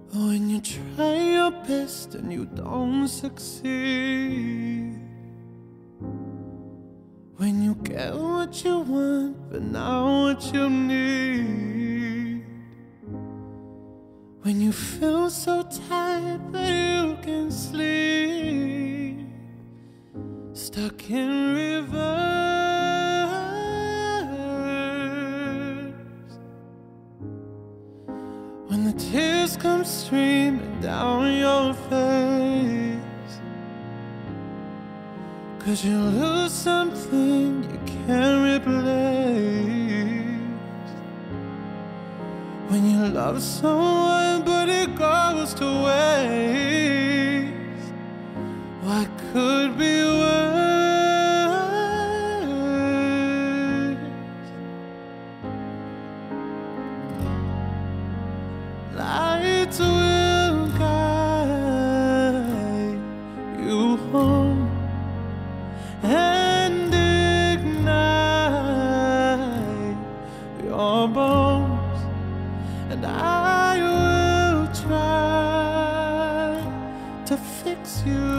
When you try your best and you don't succeed, when you get what you want but not what you need, when you feel so tired that you can sleep, stuck in reverse. When the tears come streaming down your face, 'cause you lose something you can't replace. When you love someone but it goes to waste, what could be worse? Lights will guide you home and ignite your bones, and I will try to fix you.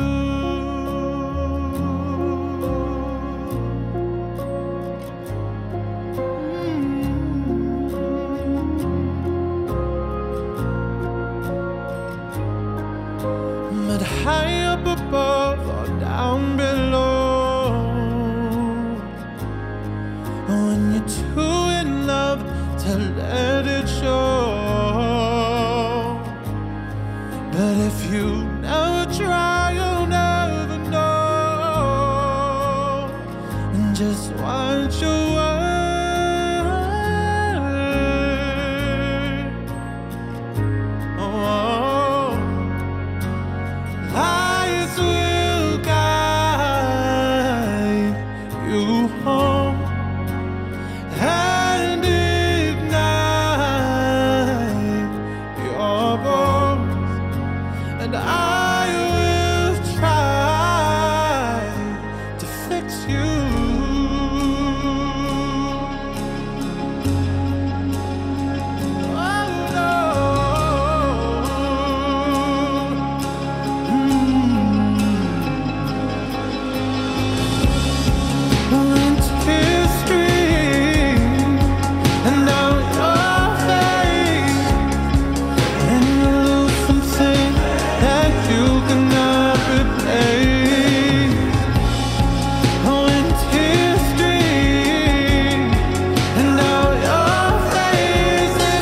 But high up above or down below, when you're too in love to let it show. But if you never try, you'll never know. And just watch your work. Oh, lights will guide you home and ignite your bones, and I will try to fix you. Oh no. When tears stream and down your face, and you lose something that you cannot replace. When tears stream and down your face, and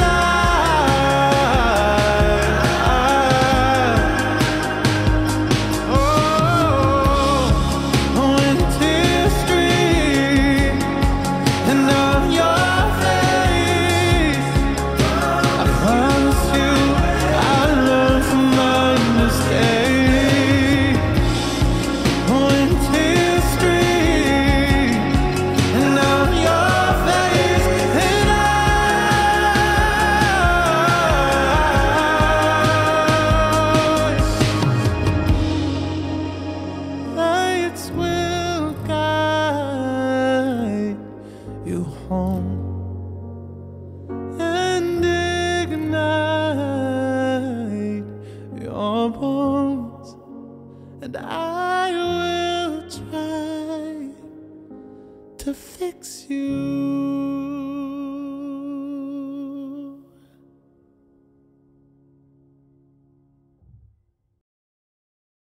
when tears stream and down your face, I promise you I'll learn from my mistake. When tears stream and down your face, and lights will guide you home and ignite your bones, and I will try to fix you.